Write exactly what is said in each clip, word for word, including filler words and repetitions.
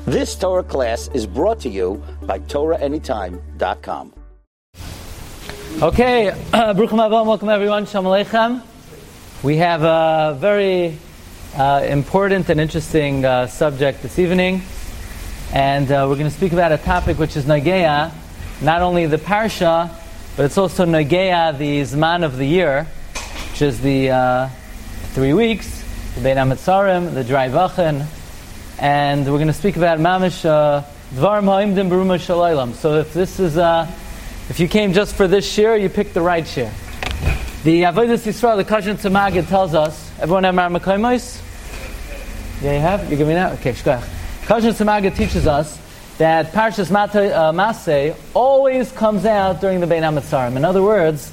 This Torah class is brought to you by Torah Anytime dot com. Okay, Bruchim Haba, welcome everyone, Shalom Aleichem. We have a very uh, important and interesting uh, subject this evening, and uh, we're going to speak about a topic which is Nageya, not only the Parsha, but it's also Nageya, the Zman of the year, which is the uh, three weeks, the Bein HaMetzarim, the Dry Vachen, and we're going to speak about Mamish uh, Dvarim Ha'imdim Beruma Shel Olam. So if this is uh, If you came just for this shir, you picked the right shir. The Avodas Yisrael, the Kashan Tzemagid tells us, everyone have Mar Mekoimos? Yeah, you have? You give me that? Okay, shkoyach. Kashan Tzemagid teaches us that Parshas uh, Maseh always comes out during the Bein HaMetzarim. In other words,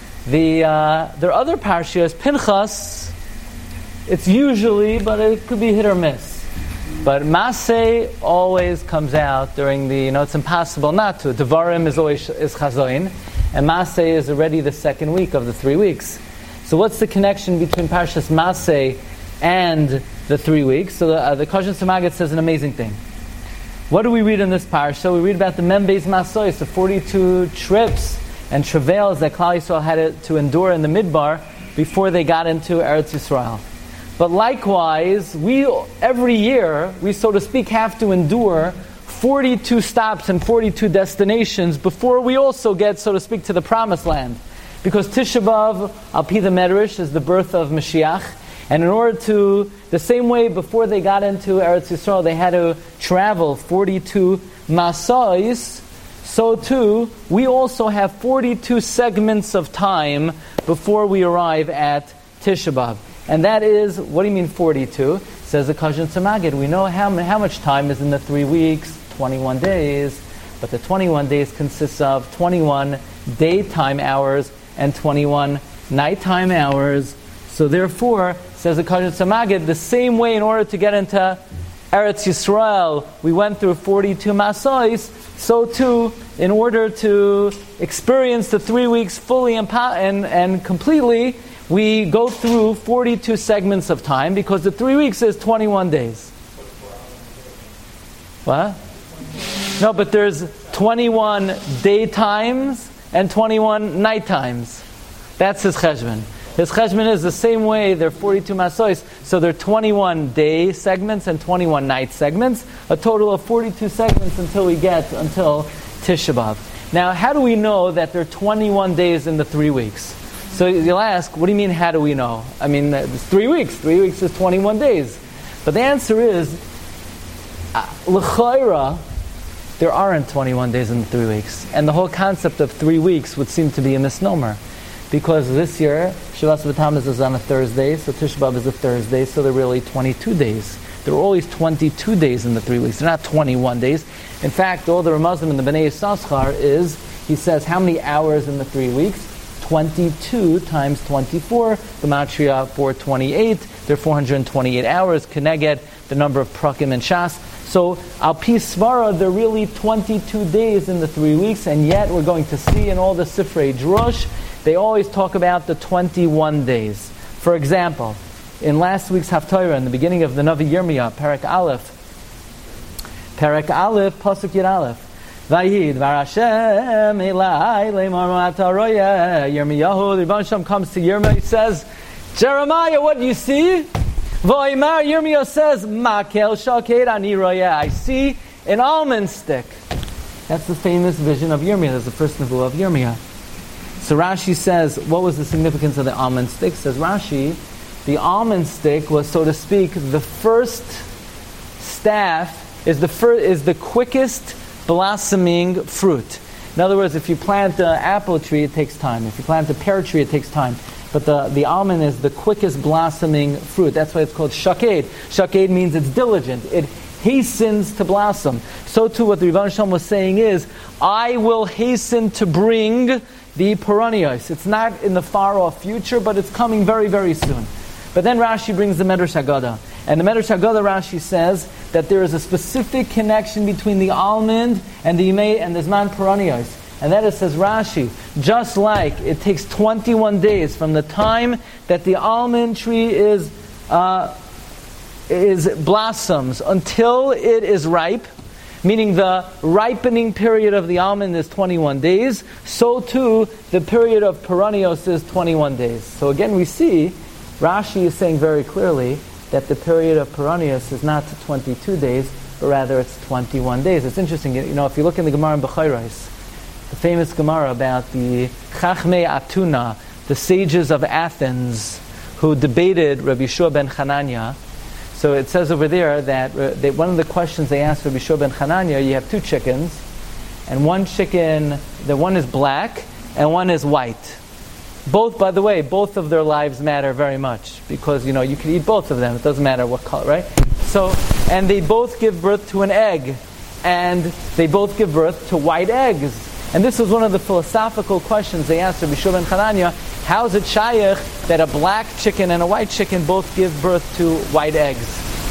the uh, there are other parshas, Pinchas, it's usually, but it could be hit or miss. But Maseh always comes out during the, you know, it's impossible not to. Devarim is always is Chazoin, and Maseh is already the second week of the three weeks. So what's the connection between Parshas Maseh and the three weeks? So the, uh, the Kashan Tzemagid says an amazing thing. What do we read in this parsha? We read about the Membeis Masois, the forty-two trips and travails that Klal Yisrael had to endure in the Midbar before they got into Eretz Yisrael. But likewise, we every year, we so to speak have to endure forty-two stops and forty-two destinations before we also get, so to speak, to the Promised Land. Because Tisha B'Av, Al Pi the Medrash, is the birth of Mashiach. And in order to, the same way before they got into Eretz Yisrael, they had to travel forty-two Masais, so too, we also have forty-two segments of time before we arrive at Tisha B'Av. And that is, what do you mean forty-two? Says the Kashan Tzemagid. We know how, how much time is in the three weeks, twenty-one days, but the twenty-one days consists of twenty-one daytime hours and twenty-one nighttime hours. So therefore, says the Kashan Tzemagid, the same way in order to get into Eretz Yisrael, we went through forty-two Masais, so too, in order to experience the three weeks fully and, and, and completely, we go through forty-two segments of time because the three weeks is twenty-one days. What? No, but there's twenty-one day times and twenty-one night times. That's his cheshbon. His cheshbon is the same way. There are forty-two masois, so there are twenty-one day segments and twenty-one night segments. A total of forty-two segments until we get until Tisha B'Av. Now, how do we know that there are twenty-one days in the three weeks? So you'll ask, what do you mean, how do we know? I mean, it's three weeks. Three weeks is twenty-one days. But the answer is, uh, l'chayra, there aren't twenty-one days in the three weeks. And the whole concept of three weeks would seem to be a misnomer. Because this year, Shavas B'Tammuz is on a Thursday, so Tisha B'Av is a Thursday, so there are really twenty-two days. There are always twenty-two days in the three weeks. They're not twenty-one days. In fact, all the Ramazim in the Bnei Yissaschar is, he says, how many hours in the three weeks? twenty-two times twenty-four, Gematria four twenty-eight, there are four hundred twenty-eight hours, Keneged, the number of Prakim and Shas. So, Al Pi Svara, there are really twenty-two days in the three weeks, and yet we're going to see in all the Sifrei Drush, they always talk about the twenty-one days. For example, in last week's Haftarah, in the beginning of the Navi Yirmiyah, Perek Aleph, Perek Aleph, Pasuk Yud Aleph, Vayid Var Hashem Elai Leimar Mataroya. Yirmiyahu, the Rebbeinu Shalom comes to Yirmiyah, he says, Jeremiah, what do you see? Vayimar, Yirmiyah says, Makel Shaked Ani Roya. I see an almond stick. That's the famous vision of Yirmiyah. That's the first nevuah of Yirmiyah. So Rashi says, what was the significance of the almond stick? Says Rashi, the almond stick was, so to speak, the first staff, is the fir- is the quickest blossoming fruit. In other words, if you plant an apple tree, it takes time. If you plant a pear tree, it takes time. But the, the almond is the quickest blossoming fruit. That's why it's called shaked. Shaked means it's diligent. It hastens to blossom. So too what the Rebbeinu Shalom was saying is, I will hasten to bring the perennials. It's not in the far off future, but it's coming very, very soon. But then Rashi brings the Medrash Haggadah. And the Medrash Haggadah, Rashi says that there is a specific connection between the almond and the Yimei and the Zman perennials. And that is, says Rashi, just like it takes twenty-one days from the time that the almond tree is uh, is blossoms until it is ripe, meaning the ripening period of the almond is twenty-one days, so too the period of peroneos is twenty-one days. So again we see, Rashi is saying very clearly that the period of peroneos is not twenty-two days, but rather it's twenty-one days. It's interesting, you know, if you look in the Gemara in Bechairos, the famous Gemara about the Chachmei Atuna, the sages of Athens, who debated Rabbi Yeshua ben Chananya. So it says over there that uh, they, one of the questions they asked Rabbi Yeshua ben Chananya, you have two chickens, and one chicken, the one is black, and one is white. Both, by the way, both of their lives matter very much, because, you know, you can eat both of them. It doesn't matter what color, right? So, and they both give birth to an egg, and they both give birth to white eggs. And this was one of the philosophical questions they asked Rabbi Yeshua ben Chananya. How is it shaykh that a black chicken and a white chicken both give birth to white eggs?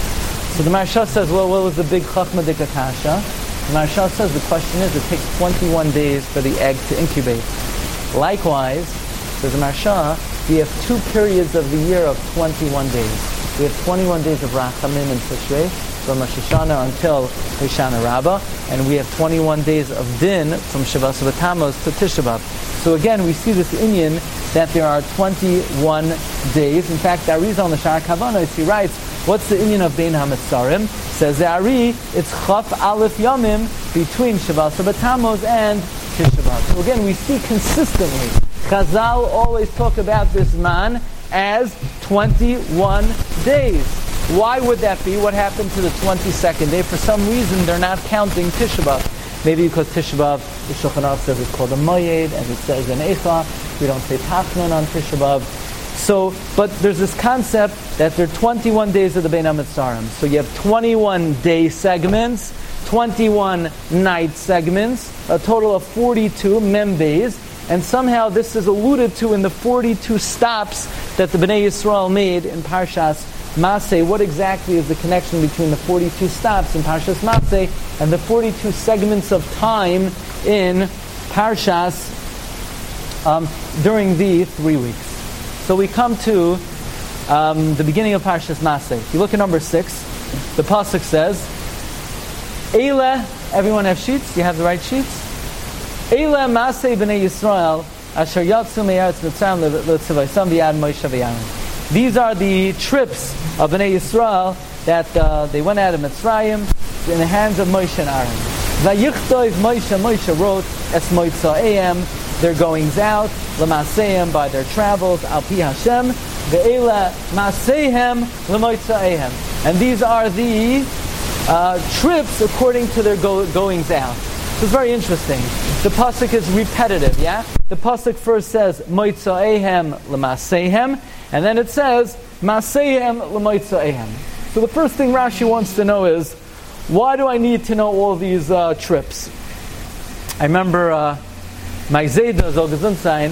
So the Maharsha says, well, what was the big chachma de kasha? The Maharsha says the question is, it takes twenty-one days for the egg to incubate. Likewise, says the Maharsha, we have two periods of the year of twenty-one days. We have twenty-one days of Rachamim and Tishrei, from Rosh Hashanah until Hoshana Rabbah, and we have twenty-one days of Din from Shavas Tammuz to Tisha B'Av. So again, we see this inyan that there are twenty-one days. In fact, the Arizal on the Sha'ar Kavanos, he writes, what's the inyan of Bein HaMetzarim? Says the Ari, it's Chaf Aleph Yomim between Shavas Tammuz and Tisha B'Av. So again, we see consistently, Chazal always talk about this man as twenty-one days. Why would that be? What happened to the twenty-second day? For some reason, they're not counting Tisha B'Av. Maybe because Tisha B'Av, the Shulchan Aruch says it's called a Moyed, as it says in Eicha. We don't say Tafnon on Tisha B'Av. So, but there's this concept that there are twenty-one days of the Bein HaMetzarim. So you have twenty-one day segments, twenty-one night segments, a total of forty-two membeis. And somehow this is alluded to in the forty-two stops that the Bnei Yisrael made in Parshas Maseh. What exactly is the connection between the forty-two stops in Parshas Maseh and the forty-two segments of time in Parshas um, during the three weeks? So we come to um, the beginning of Parshas Maseh. If you look at number six, the pasuk says, Eile, everyone have sheets? You have the right sheets? Eile Maseh Bnei Yisrael asher yatzu me'eretz Mitzrayim letzavaisam v'yad Moshe v'Aaron. These are the trips of Bnei Yisrael that uh, they went out of Mitzrayim in the hands of Moshe and Aaron. Vayichtov Moshe, Moshe wrote Es Moitzaeim, their goings out, L'Maseim, by their travels, Al Pi Hashem, Ve'ela Maseihem L'Moitzaeim. And these are the uh, trips according to their go- goings out. So it's very interesting. The pasuk is repetitive, yeah? The pasuk first says Moitzaehem L'Maseihem, and then it says, Maseihem l'moitzaehem. So the first thing Rashi wants to know is, why do I need to know all these uh, trips? I remember uh, my Zayda, Zolgazunzain,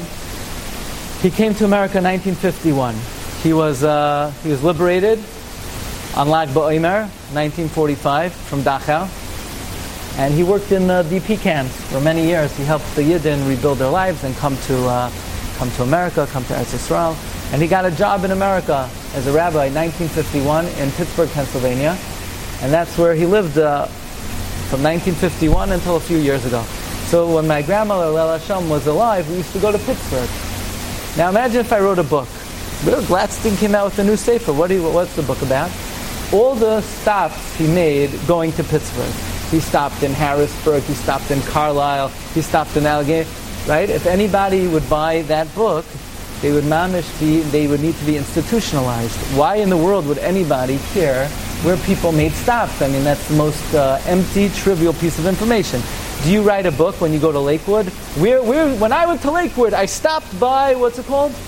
he came to America in nineteen fifty-one. He was uh, he was liberated on Lag BaOmer, nineteen forty-five, from Dachau. And he worked in the D P camps for many years. He helped the Yidden rebuild their lives and come to uh, come to America, come to Eretz Yisrael. And he got a job in America as a rabbi in nineteen fifty-one in Pittsburgh, Pennsylvania. And that's where he lived uh, from nineteen fifty-one until a few years ago. So when my grandmother, Lela Hashem, was alive, we used to go to Pittsburgh. Now imagine if I wrote a book. Bill Gladstein came out with a new sefer. What do you, what's the book about? All the stops he made going to Pittsburgh. He stopped in Harrisburg, he stopped in Carlisle, he stopped in Allegheny. Right? If anybody would buy that book, they would mamish be, they would need to be institutionalized. Why in the world would anybody care where people made stops? I mean, that's the most uh, empty, trivial piece of information. Do you write a book when you go to Lakewood? Where, where, when I went to Lakewood, I stopped by, what's it called?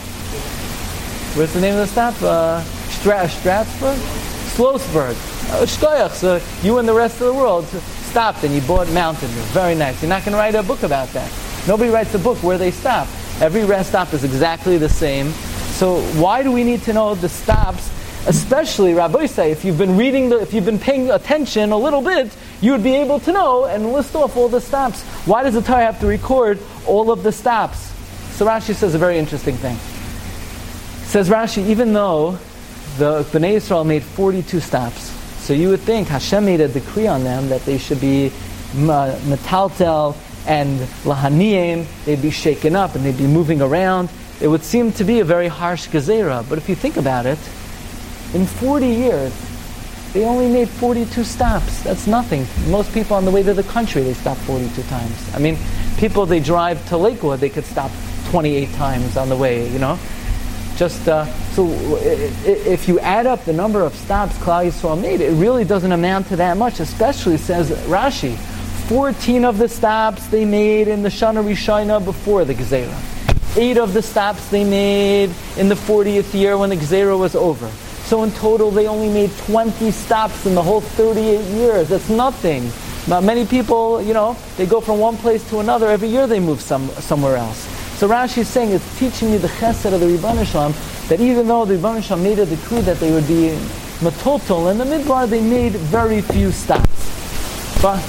What's the name of the stop? Uh, Stra- Stratford? Slothsburg. Uh, Shkoyach. So you and the rest of the world stopped and you bought Mountain Dew. Very nice. You're not going to write a book about that. Nobody writes a book where they stop. Every rest stop is exactly the same. So why do we need to know the stops? Especially, Rabbi say, if you've been reading, the, if you've been paying attention a little bit, you would be able to know and list off all the stops. Why does the Torah have to record all of the stops? So Rashi says a very interesting thing. Says Rashi, even though the Bnei Yisrael made forty-two stops. So you would think Hashem made a decree on them that they should be metaltel and lahaniyim, they'd be shaken up and they'd be moving around. It would seem to be a very harsh gezerah. But if you think about it, in forty years, they only made forty-two stops. That's nothing. Most people on the way to the country, they stop forty-two times. I mean, people, they drive to Lakewood, they could stop twenty-eight times on the way, you know? Just, uh, so if you add up the number of stops Klal Yisrael made, it really doesn't amount to that much, especially, says Rashi, fourteen of the stops they made in the Shana Rishona before the Gezerah. Eight of the stops they made in the fortieth year when the Gezerah was over. So in total, they only made twenty stops in the whole thirty-eight years. That's nothing. But many people, you know, they go from one place to another. Every year they move some somewhere else. So Rashi is saying, it's teaching you the chesed of the Rebbeinu Shalom, that even though the Rebbeinu Shalom made a decree that they would be matotol, in the Midbar they made very few stops. But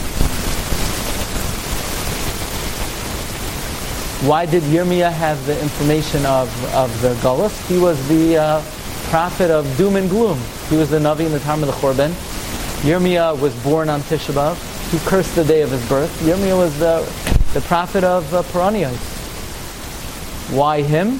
why did Yirmiyah have the information of, of the Gullus? He was the uh, prophet of doom and gloom. He was the Navi in the time of the Churban. Yirmiyah was born on Tisha B'Av. He cursed the day of his birth. Yirmiyah was the, the prophet of uh, Peronios. Why him?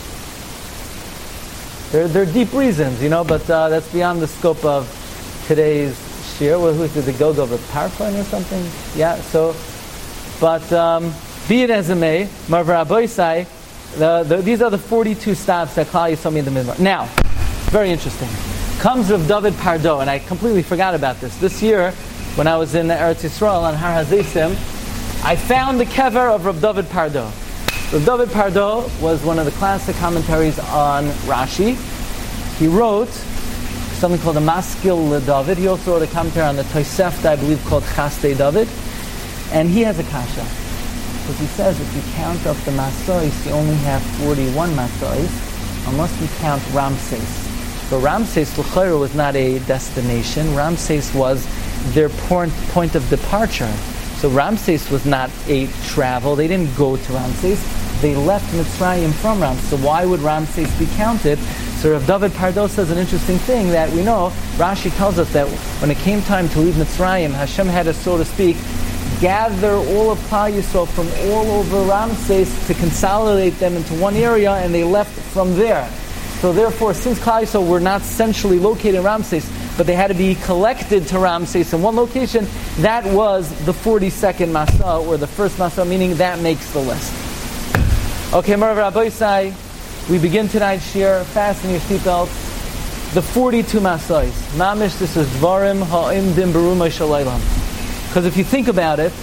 There, there are deep reasons, you know, but uh, that's beyond the scope of today's shir. Well, who did the go go of a PowerPoint or something? Yeah, so, but um, be it as it may, Marvar Aboisai, the, the, these are the forty-two stops that Klal Yisrael made in the Midbar. Now, very interesting. Comes Rav David Pardo, and I completely forgot about this. This year, when I was in Eretz Yisrael on Har HaZeisim, I found the kever of Rav David Pardo. Rav David Pardo was one of the classic commentaries on Rashi. He wrote something called the Maskil LeDavid. He also wrote a commentary on the Tosefta, I believe, called Chastei David. And he has a kasha. Because he says if you count up the Masois, you only have forty-one Masois, unless you count Ramses. So Ramses, L'chayra, was not a destination. Ramses was their point, point of departure. So Ramses was not a travel. They didn't go to Ramses. They left Mitzrayim from Ramses. So why would Ramses be counted? So Rav David Pardo says an interesting thing that we know. Rashi tells us that when it came time to leave Mitzrayim, Hashem had to, so to speak, gather all of Klal Yisrael from all over Ramses to consolidate them into one area, and they left from there. So therefore, since Klal Yisrael were not centrally located in Ramses, but they had to be collected to Ramses in one location, that was the forty-second Masa, or the first Masa, meaning that makes the list. Okay, Marav Rabbeisai, we begin tonight's shir. Fasten your seatbelts. The forty-two Masais. Mamish, this is Dvarim Ha'imdim Berumah Shalaylam. Because if you think about it,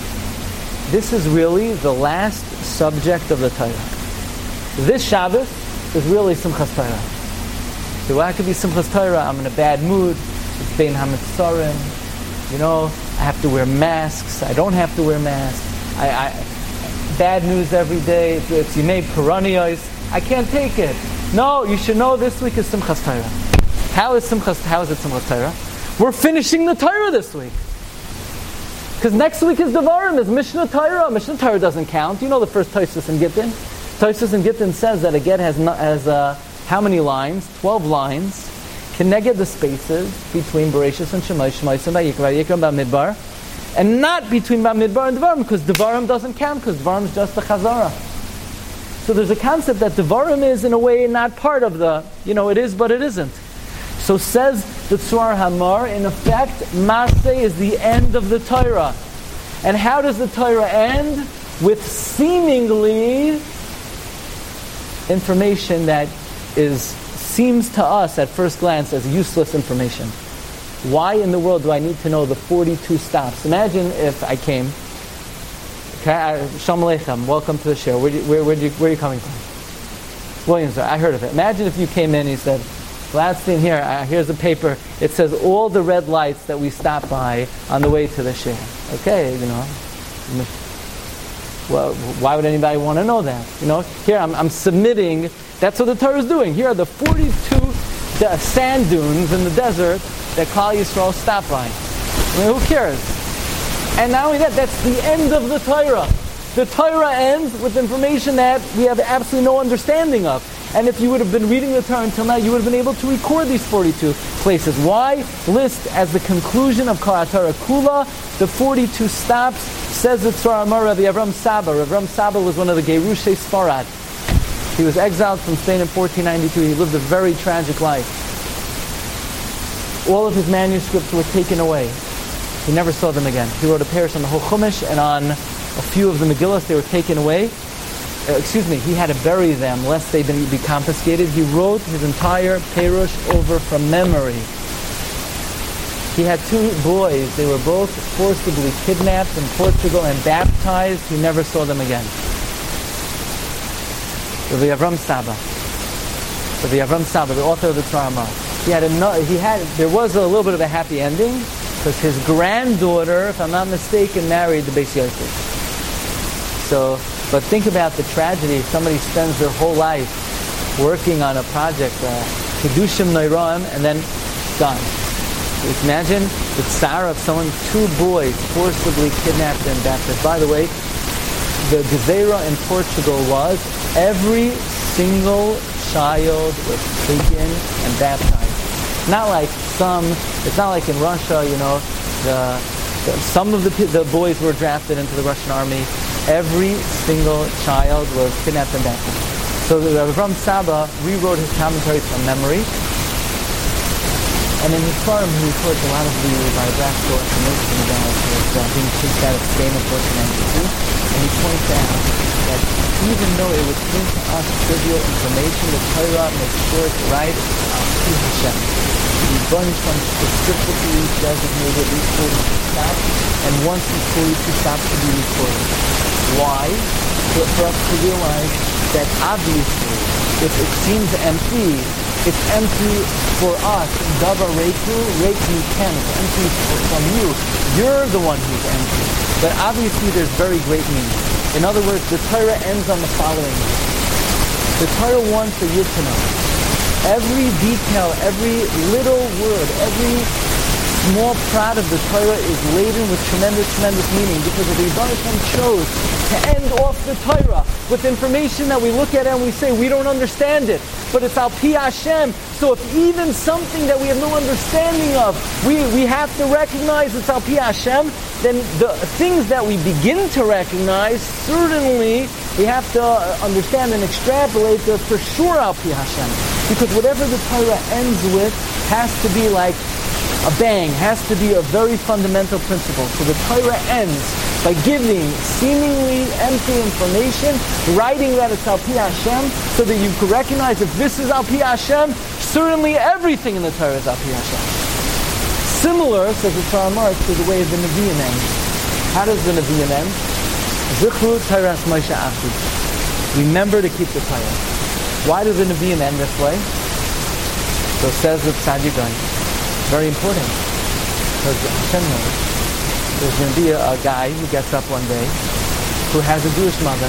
this is really the last subject of the Torah. This Shabbos is really Simchas Torah. So why could be Simchas Torah? I'm in a bad mood. It's Bein HaMitzorim. You know, I have to wear masks. I don't have to wear masks. I, I bad news every day. It's, it's Yimei Peronios. I can't take it. No, you should know this week is Simchas Torah. How is Simchas? How is it Simchas Torah? We're finishing the Torah this week. Because next week is Devarim, is Mishnah Torah. Mishnah Torah doesn't count. You know the first Tosfos and Gittin? Tosfos and Gittin says that a get has, not, has uh, how many lines? Twelve lines. Keneged the spaces between Bereshis and Shemai, Shemai and Vayikra, Vayikra and Bamidbar. And not between Bamidbar and Devarim, because Devarim doesn't count, because Devarim is just the Chazara. So there's a concept that Devarim is, in a way, not part of the, you know, it is, but it isn't. So says the Tzur Hamar, in effect, Maseh is the end of the Torah. And how does the Torah end? With seemingly information that is seems to us at first glance as useless information. Why in the world do I need to know the forty-two stops? Imagine if I came. Okay, Shalom Aleichem, welcome to the show. Where, where, where, you, where are you coming from? Williamsburg, I heard of it. Imagine if you came in and you said, Gladstein, here, uh, here's a paper. It says all the red lights that we stopped by on the way to the share. Okay, you know. Well, why would anybody want to know that? You know, here I'm, I'm submitting. That's what the Torah is doing. Here are the forty-two de- sand dunes in the desert that Klal Yisrael stopped by. I mean, who cares? And not only that, that's the end of the Torah. The Torah ends with information that we have absolutely no understanding of. And if you would have been reading the Torah until now, you would have been able to record these forty-two places. Why list as the conclusion of Kol HaTorah Kula the forty-two stops? Says the Tzar Amar Rabbi Avram Saba. Rabbi Avram Saba was one of the Gerushei Sfarad. He was exiled from Spain in fourteen ninety-two. He lived a very tragic life. All of his manuscripts were taken away. He never saw them again. He wrote a parish on the whole Chumash, and on a few of the Megillas, they were taken away. Uh, excuse me, he had to bury them lest they be, be confiscated. He wrote his entire Perush over from memory. He had two boys. They were both forcibly kidnapped in Portugal and baptized. He never saw them again. Rabbi Avram Saba. Rabbi Avram Saba, the author of the Tzar Amar. He had a, he had, there was a little bit of a happy ending, because his granddaughter, if I'm not mistaken, married the Beis Yosef. So, but think about the tragedy. If somebody spends their whole life working on a project, Kedushim Noiraim, and then done. So imagine the tzara of someone, two boys forcibly kidnapped and baptized. By the way, the gezerah in Portugal was every single child was taken and baptized. Not like some, it's not like in Russia, you know, the, the, some of the, the boys were drafted into the Russian army. Every single child was kidnapped and baptized. So the Rabbi Avram Saba rewrote his commentaries from memory. And in his forum, he records a lot of the biographical information about his uh, being kicked out of Spain in fourteen ninety-two. And he points out that even though it would seem to us trivial information, the Torah makes sure to write Al Pi Hashem. The bunch one specifically designated these forty-two stops, and once these forty-two stops to be recorded. Why? For, for us to realize that obviously, if it seems empty, it's empty for us. Davar Reiku, Reiku Ken. It's empty from you. You're the one who's empty. But obviously there's very great meaning. In other words, the Torah ends on the following. The Torah wants the Yid to know. Every detail, every little word, every small prat of the Torah is laden with tremendous, tremendous meaning, because the Rebbe Hashem chose to end off the Torah with information that we look at and we say we don't understand it, but it's Al Pi Hashem. So if even something that we have no understanding of, we, we have to recognize it's Al Pi Hashem, then the things that we begin to recognize, certainly we have to understand and extrapolate the for sure Al Pi Hashem. Because whatever the Torah ends with has to be like a bang, has to be a very fundamental principle. So the Torah ends by giving seemingly empty information, writing that it's Al Pi Hashem, so that you can recognize if this is Al Pi Hashem, certainly everything in the Torah is Al Pi Hashem. Similar, says the Tzar Amar, to the way the Nevi'im end. How does the Nevi'im end? Zichru Torahs Moshe Achud. Remember to keep the Torah. Why does the Nevi'im end this way? So says the Tzaddik Gaon. Very important. Because Hashem knows there's going to be a, a guy who gets up one day who has a Jewish mother,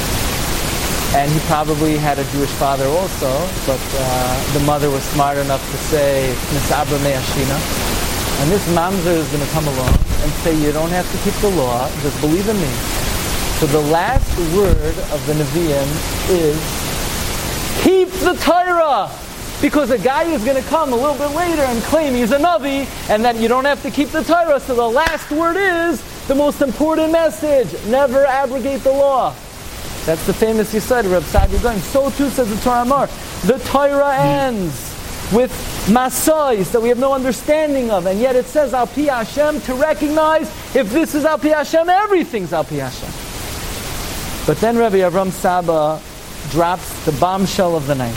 and he probably had a Jewish father also, but uh, the mother was smart enough to say, Nisabra Me'ashina. And this mamzer is going to come along and say, you don't have to keep the law, just believe in me. So the last word of the Nevi'im is, keep the Torah! Because a guy is going to come a little bit later and claim he's a Navi, and that you don't have to keep the Torah. So the last word is the most important message. Never abrogate the law. That's the famous Yisrael, Reb Saadia Gaon. So too says the Torah Amar. The Torah ends with masais that we have no understanding of, and yet it says Al Pi Hashem to recognize if this is Al Pi Hashem, everything's Al Pi Hashem. But then Rabbi Avram Saba drops the bombshell of the night.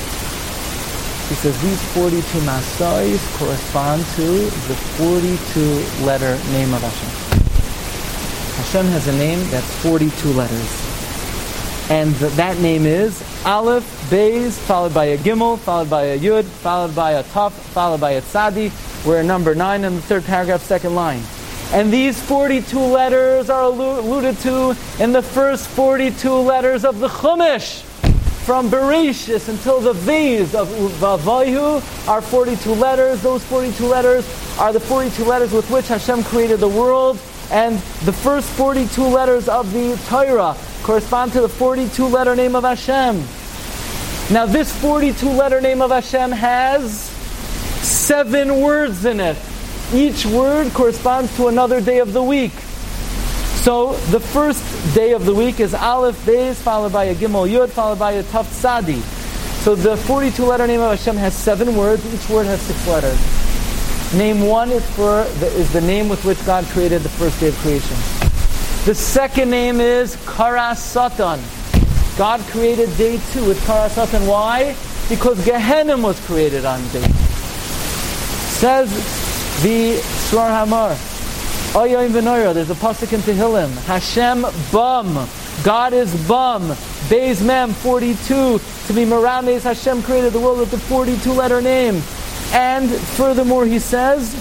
He says these forty-two masais correspond to the forty-two letter name of Hashem. Hashem has a name that's forty-two letters. And th- that name is Aleph, Beis, followed by a Gimel, followed by a Yud, followed by a Taf, followed by a Tzadi. We're in number nine in the third paragraph, second line. And these forty-two letters are alluded to in the first forty-two letters of the Chumash. From Bereshis until the V's of Vavayu are forty-two letters. Those forty-two letters are the forty-two letters with which Hashem created the world. And the first forty-two letters of the Torah correspond to the forty-two letter name of Hashem. Now this forty-two letter name of Hashem has seven words in it. Each word corresponds to another day of the week. So the first day of the week is Aleph Beis, followed by a Gimel Yud, followed by a Taf Tzadi. So the forty-two letter name of Hashem has seven words. Each word has six letters. Name one is for the, is the name with which God created the first day of creation. The second name is Karas Satan. God created day two with Karas Satan. Why? Because Gehenna was created on day two. Says the Srar Hamar, Oyoim V'Noira, there's a pasuk in Tehillim, Hashem Bam, God is Bam, Beis Mem, forty-two, to be Merames, Hashem created the world with the forty-two letter name. And furthermore he says,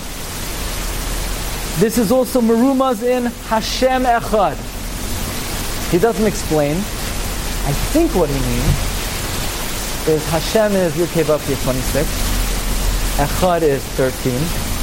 this is also Merumaz in Hashem Echad. He doesn't explain. I think what he means is Hashem is Yud-Kei Vav-Kei twenty-six, Echad is thirteen,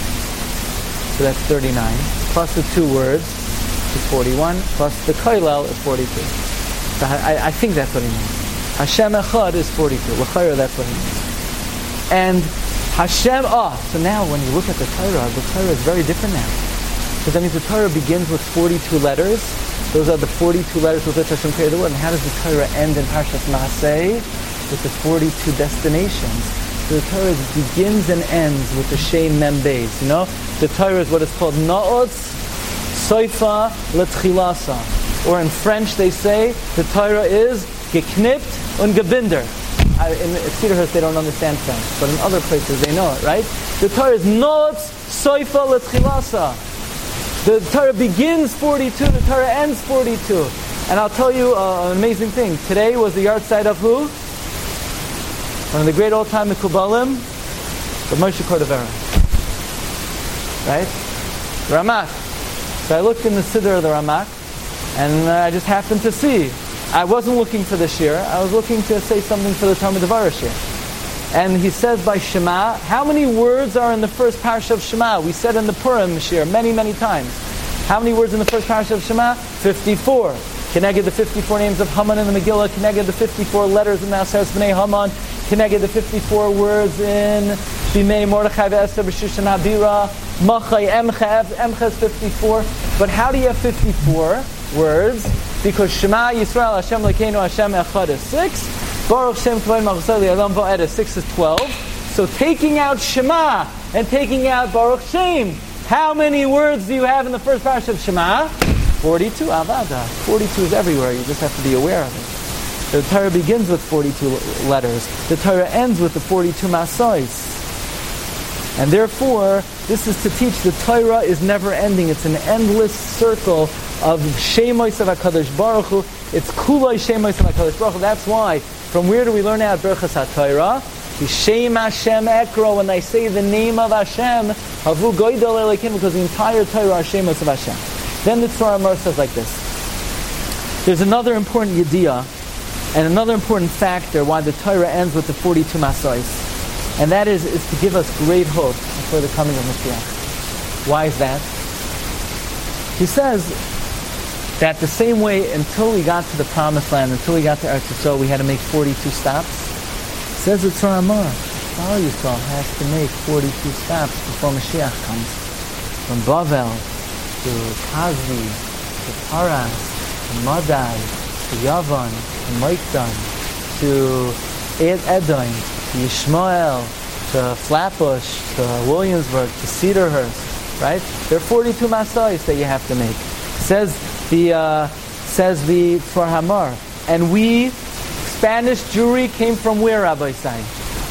so that's thirty-nine, plus the two words is forty-one, plus the Koilel is forty-two. So I, I think that's what he means. Hashem Echad is forty-two. L'chayra, that's what he means. And Hashem, ah, oh, so now when you look at the Torah, the Torah is very different now. Because that means the Torah begins with forty-two letters. Those are the forty-two letters with which Hashem created the world. And how does the Torah end in Parshas Maaseh? With the forty-two destinations. So the Torah begins and ends with the Shem Mem Beis. You know, the Torah is what is called Na'otz Soifa L'Tchilasa. Or in French they say the Torah is Geknipt und Gebinder. I, in Cedarhurst they don't understand French, but in other places they know it, right? The Torah is Na'otz Soifa L'Tchilasa. The Torah begins forty-two, the Torah ends forty-two. And I'll tell you uh, an amazing thing. Today was the yahrzeit of who? One of the great old-time Mekubalim, the Moshe Cordovera. Right? Ramak. So I looked in the Siddur of the Ramak, and I just happened to see. I wasn't looking for this year. I was looking to say something for the Talmud Devarash year. And he says by Shema, how many words are in the first parsha of Shema? We said in the Purim year many, many times. How many words in the first parsha of Shema? fifty-four. Keneged the fifty-four names of Haman in the Megillah. Keneged the fifty-four letters in the Aseret B'nai Haman. Keneged the fifty-four words in Bimei Mordechai V'Esther B'Shushan Habira. Machai Emcha. Emcha is fifty-four. But how do you have fifty-four words? Because Shema Yisrael Hashem Lekeinu Hashem Echad is six. Baruch Shem Kavod Malchusay Li'Olam Va'ed is six is twelve. So taking out Shema and taking out Baruch Shem, how many words do you have in the first parsha of Shema? forty-two. Avada. forty-two is everywhere. You just have to be aware of it. The Torah begins with forty-two letters. The Torah ends with the forty-two masois. And therefore, this is to teach the Torah is never ending. It's an endless circle of Shemois of HaKadosh Baruch Hu. It's Kuloi Shemois of HaKadosh Baruch Hu. That's why, from where do we learn out Berachas HaTorah? Shem Hashem Ekro, when I say the name of Hashem, Havu Goydel Elikim, because the entire Torah are Shemois of Hashem. Then the Tzvar Amar says like this. There's another important Yediyah, and another important factor why the Torah ends with the forty-two Masois. And that is, is to give us great hope for the coming of Mashiach. Why is that? He says that the same way until we got to the Promised Land, until we got to Eretz Yisrael, we had to make forty-two stops. Says the Tzvar Amar, Klal Yisrael has to make forty-two stops before Mashiach comes. From Bavel to Kazvi, to Paras, to Madai, to Yavan, to Moikdan, to Ed Edom, to Yishmael, to Flatbush, to Williamsburg, to Cedarhurst, right? There are forty-two Masois that you have to make. Says the uh, says the Tzvar Hamar, and we Spanish Jewry came from where, Rabbi Sai?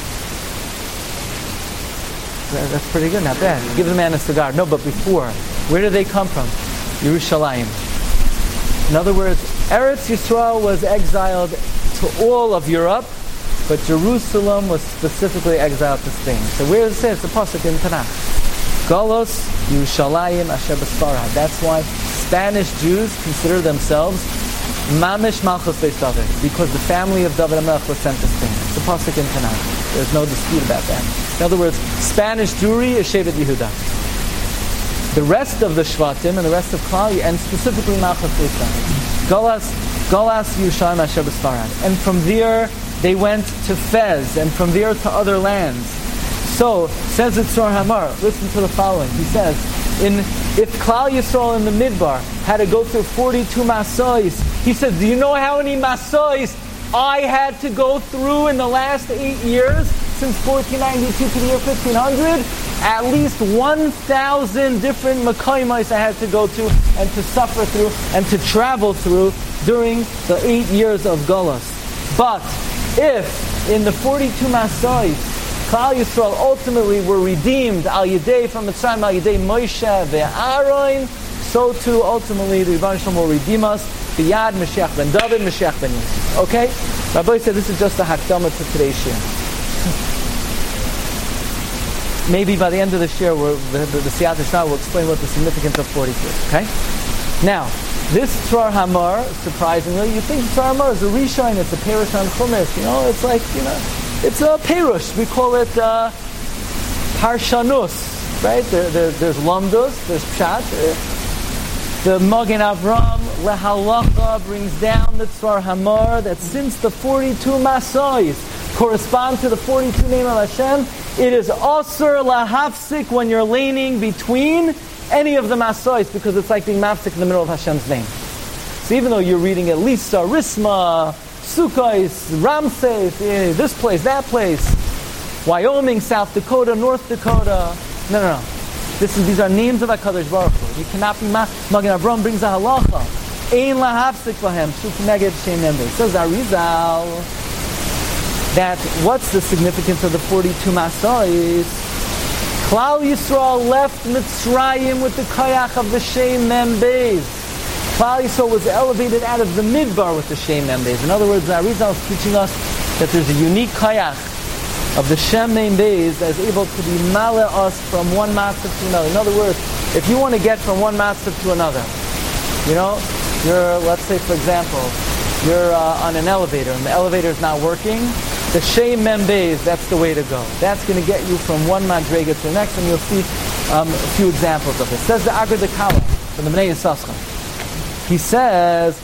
That's pretty good, not bad. Give the man a cigar. No, but before, where did they come from? Yerushalayim. In other words, Eretz Yisrael was exiled to all of Europe, but Jerusalem was specifically exiled to Spain. So where does it say? It's a pasuk in Tanakh. Golos Yerushalayim Asher B'Sfarad. That's why Spanish Jews consider themselves Mamish Malchus Beis David, because the family of David HaMelech was sent to Spain. It's a pasuk in Tanakh. There's no dispute about that. In other words, Spanish Jewry is Shevet Yehuda. The rest of the Shvatim and the rest of Klal, and specifically Malchus Beis David. Golas Golas Yerushalayim Asher B'Sfarad. And from there, they went to Fez, and from there to other lands. So, says the Tzor Hamar, listen to the following. He says, in, if Klal Yisrael in the Midbar had to go through forty-two Masois, he says, do you know how many Masois I had to go through in the last eight years, since fourteen ninety-two to the year fifteen hundred? At least one thousand different Makayimais I had to go to, and to suffer through, and to travel through during the eight years of Golos. But, if in the forty-two Masois, Klal Yisrael ultimately were redeemed al Yedei from Mitzrayim, al Yedei Moshe ve'Aaron, so too ultimately the Rebbeinu Shalom will redeem us b'yad Mashiach ben David, Mashiach ben Yosef. Okay? Rabbi said this is just a hakdama to today's shir. Maybe by the end of the shir, the, the, the Siyat Shana will explain what the significance of forty-two is. Okay? Now, this Tzor Hamar, surprisingly, you think Tzor Hamar is a Rishon, it's a Perush on Chumash, you know, it's like, you know, it's a Perush. We call it uh, Parshanus, right? There, there, there's Lamdus, there's Pshat. The Magen Avram Lehalacha brings down the Tzor Hamar that since the forty-two Masois correspond to the forty-two name of Hashem, it is Asur Lahafsik when you're laning between any of the Masois, because it's like being mafsik in the middle of Hashem's name. So even though you're reading at Lisa, Risma, Sukkos, Ramses, eh, this place, that place, Wyoming, South Dakota, North Dakota. No, no, no. This is, these are names of HaKadosh Baruch Hu. You cannot be ma- Magen Avram brings a halacha. Ein lahafsik vahem, shuk neged shem membe. Says Arizal that what's the significance of the forty-two Masois? Klal Yisrael left Mitzrayim with the koyach of the Shem Membeis. Klal Yisrael was elevated out of the Midbar with the Shem Membeis. In other words, Arizal is teaching us that there's a unique koyach of the Shem Membeis that is able to be male us from one matzav to another. In other words, if you want to get from one matzav to another, you know, you're, let's say for example, you're uh, on an elevator and the elevator is not working, the Shem Membeis, that's the way to go. That's going to get you from one madrega to the next, and you'll see um, a few examples of it. It says the Agar de Kala from the Bnei Yissaschar. He says,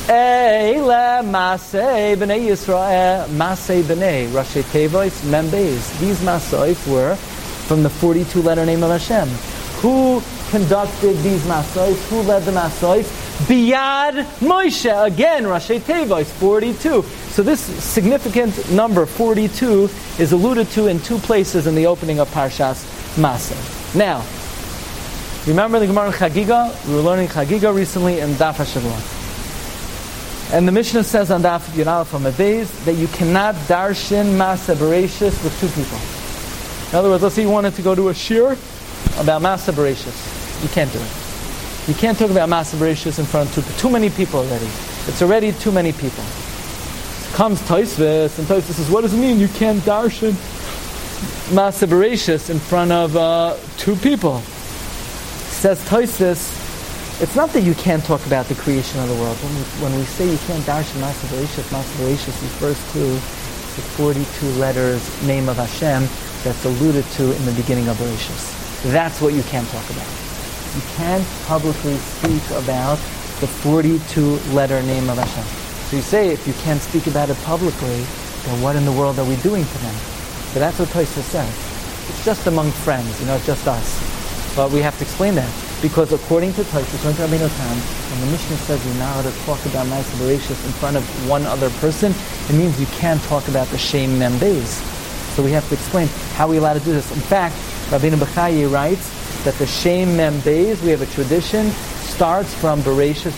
Eile Masei Bnei Yisrael, Masei Bnei, Rashi Tevois, Membeis. These Masois were from the forty-two letter name of Hashem. Who conducted these Masois? Who led the Masois? Biyad Moshe. Again, Rashi Tevois, forty-two. So this significant number, forty-two, is alluded to in two places in the opening of Parshas Masei. Now, remember the Gemara in Chagiga? We were learning Chagiga recently in Daf HaShavua. And the Mishnah says on Daf Yud from Abayz that you cannot darshan Maaseh Bereshis with two people. In other words, let's say you wanted to go to a shir about Maaseh Bereshis. You can't do it. You can't talk about Maaseh Bereshis in front of two people. Too many people already. It's already too many people. Comes Tosfos, and Tosfos says, what does it mean you can't darshan Maaseh Bereshis in front of uh, two people? Says Tosfos, it's not that you can't talk about the creation of the world. When we, when we say you can't darshan Maaseh Bereshis, Maaseh Bereshis refers to the forty-two letters name of Hashem that's alluded to in the beginning of Bereshis. That's what you can't talk about. You can't publicly speak about the forty-two letter name of Hashem. So you say, if you can't speak about it publicly, then what in the world are we doing to them? So that's what Tosfos says. It's just among friends, you know, it's just us. But we have to explain that. Because according to Tosfos, according to Rabbeinu Tam, when the Mishnah says you're not allowed to talk about Maaseh Bereshis in front of one other person, it means you can't talk about the Shem Membeis. So we have to explain how we're allowed to do this. In fact, Rabbeinu Bechaye writes that the Shem Membeis, we have a tradition, starts from Bereshis,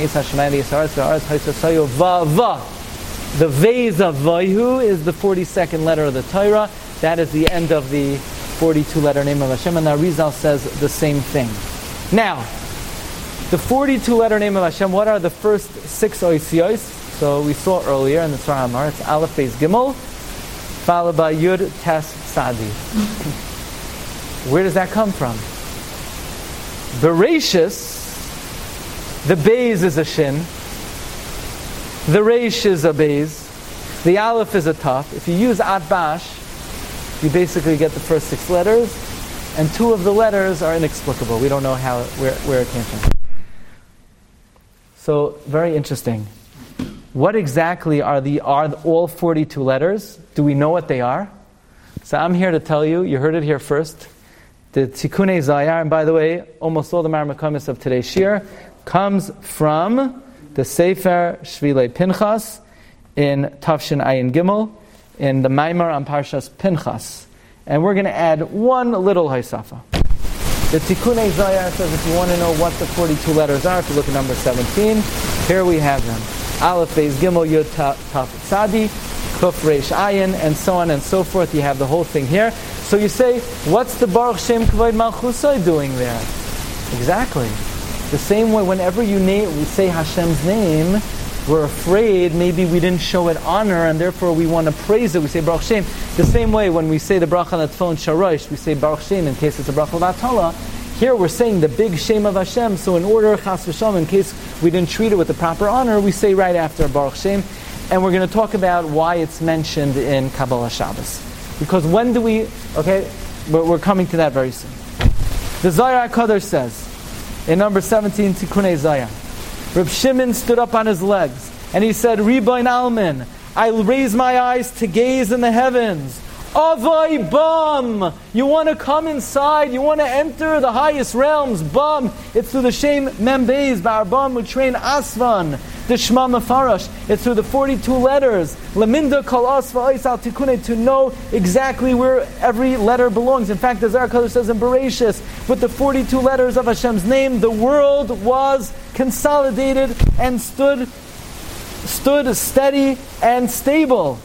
the Vez of Vayhu is the forty-second letter of the Torah. That is the end of the forty-two letter name of Hashem, and Arizal says the same thing. Now, the forty-two letter name of Hashem, what are the first six oisiyos? So we saw earlier in the Tzor Hamar, it's Aleph, Beis, Gimel, followed by Yud, Tes, Sadi. Where does that come from? Bereshis, the Beis is a Shin, the Reish is a Beis, the Aleph is a Taf. If you use Atbash, you basically get the first six letters, and two of the letters are inexplicable. We don't know how where, where it came from. So, very interesting. what exactly are the are all forty-two letters? Do we know what they are? So I'm here to tell you, you heard it here first. The Tikkunei Zayar, and by the way, almost all the Maramakomis of today's Shir comes from the Sefer Shvilei Pinchas in Tafshin Ayin Gimel, in the Maimar on Parshas Pinchas. And we're going to add one little Haisafa. The Tikkunei Zayar says if you want to know what the forty-two letters are, if you look at number seventeen, here we have them. Aleph, Beis, Gimel, Yud, Taf, Tzadi, Kuf, Reish, Ayin, and so on and so forth. You have the whole thing here. So you say, what's the Baruch Shem Kavod Malchusai doing there? Exactly. The same way whenever you name, we say Hashem's name, we're afraid maybe we didn't show it honor and therefore we want to praise it. We say Baruch Shem. The same way when we say the bracha on the phone Sharosh, we say Baruch Shem in case it's a bracha Vatala. Here we're saying the big Shem of Hashem, so in order, Chas v'Shalom, in case we didn't treat it with the proper honor, we say right after Baruch Shem. And we're going to talk about why it's mentioned in Kabbalah Shabbos. Because when do we, okay, we're, we're coming to that very soon. The Zohar HaKadosh says, in number seventeen, Tikkunei Zayar, Reb Shimon stood up on his legs, and he said, Riboin Almin, I raise my eyes to gaze in the heavens. Avai Bam! You want to come inside, you want to enter the highest realms, Bam! It's through the Shem Membeis, Bar Bam, Utrein Asvan, the Shema Mefarash. It's through the forty-two letters, Laminda Kol Asva Ois Al Tikkunei, to know exactly where every letter belongs. In fact, as Zohar HaKadosh says in Bereshis, with the forty-two letters of Hashem's name, the world was consolidated and stood, stood steady and stable.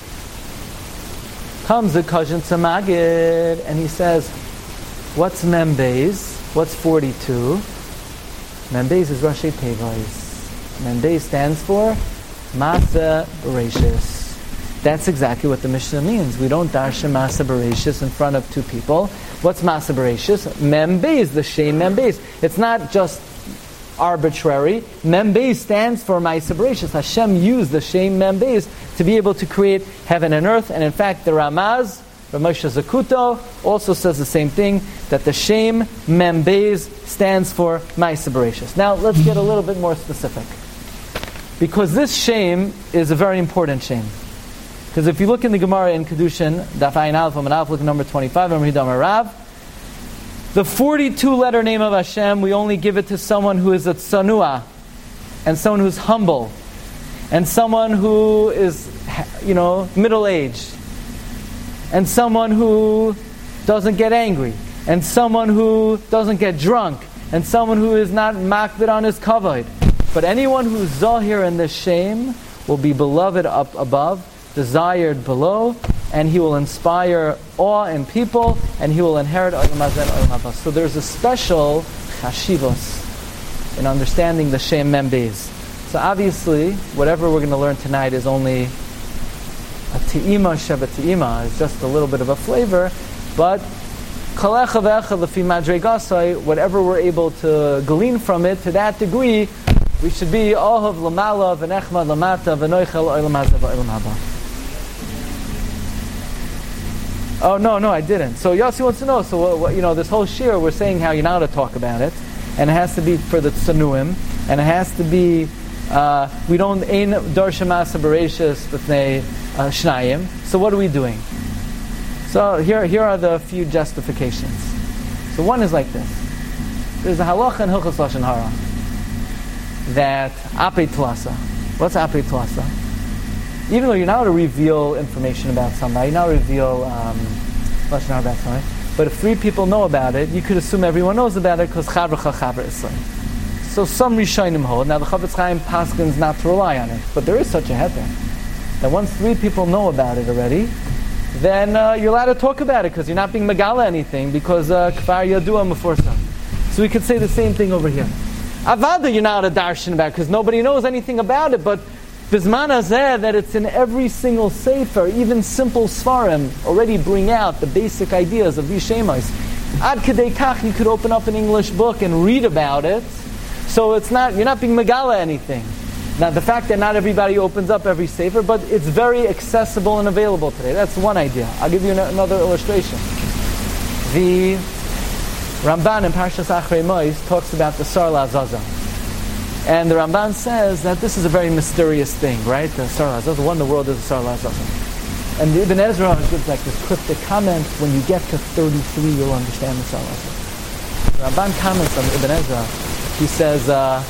Comes the Kazhin Tzamagid, and he says, what's Membeis? What's forty-two? Membeis is Rashi Tevais. Membeis stands for Masa Bereshis. That's exactly what the Mishnah means. We don't darshan Masa Bereshis in front of two people. What's Masa Bereshis? Membeis, the Shem Membeis. It's not just arbitrary. Membeis stands for Masa Bereshis. Hashem used the Shem Membeis to be able to create heaven and earth. And in fact, the Ramaz, Ramosha Zakuto, also says the same thing, that the Shem Membeis stands for Masa Bereshis. Now, let's get a little bit more specific. Because this Shem is a very important Shem. Because if you look in the Gemara in Kedushin, Daf Ayin Aleph, Amud Aleph, look at number twenty-five, Amar Hidam Rav, the forty-two letter name of Hashem, we only give it to someone who is a tsanua, and someone who's humble, and someone who is, you know, middle-aged, and someone who doesn't get angry, and someone who doesn't get drunk, and someone who is not makbid on his kavod. But anyone who's zahir in this shame will be beloved up above, desired below, and he will inspire awe in people, and he will inherit Olam Hazeh and Olam Haba. So there's a special chashivos in understanding the Shem Membeis. So obviously, whatever we're going to learn tonight is only a te'ima sheba te'ima, is just a little bit of a flavor, but kalecha ve'echa lefi madregasai, whatever we're able to glean from it, to that degree, we should be ohav lamala v'nechmad lamata v'noichel Olam Hazeh v'Olam Haba. Oh, no, no, I didn't. So Yossi wants to know, so what, what, you know, this whole shir, we're saying how you're not to talk about it, and it has to be for the tsanuim, and it has to be, uh, we don't, ein darsha masa bereshis b'fnei shnayim, so what are we doing? So here, here are the few justifications. So one is like this. There's a halacha in Hilchos Lashon Hara, that apei tlasa. What's apei tlasa? Even though you're not to reveal information about somebody, you're not to reveal um, Lashon Hara about somebody, but if three people know about it, you could assume everyone knows about it because chavrecha chaver islam. So some Rishonim hold. Now the Chavetz Chaim paskins not to rely on it, but there is such a heter that once three people know about it already, then uh, you're allowed to talk about it because you're not being megala anything because kfar yadua meforsa. So we could say the same thing over here. Avada you're not a darshan about because nobody knows anything about it, but Bizman hazeh, that it's in every single sefer, even simple svarim, already bring out the basic ideas of these shemos. Ad kedei kach, you could open up an English book and read about it. So it's not, you're not being megala anything. Now the fact that not everybody opens up every sefer, but it's very accessible and available today. That's one idea. I'll give you an- another illustration. The Ramban in Parshas Achrei Mos talks about the Sar La'Azazel. And the Ramban says that this is a very mysterious thing, right? The Sar Lazazah, what in the world is the Sar Lazazah? And the Ibn Ezra gives like this cryptic comment, when you get to thirty-three, you'll understand the Sar Lazazah. The Ramban comments on Ibn Ezra. He says, uh,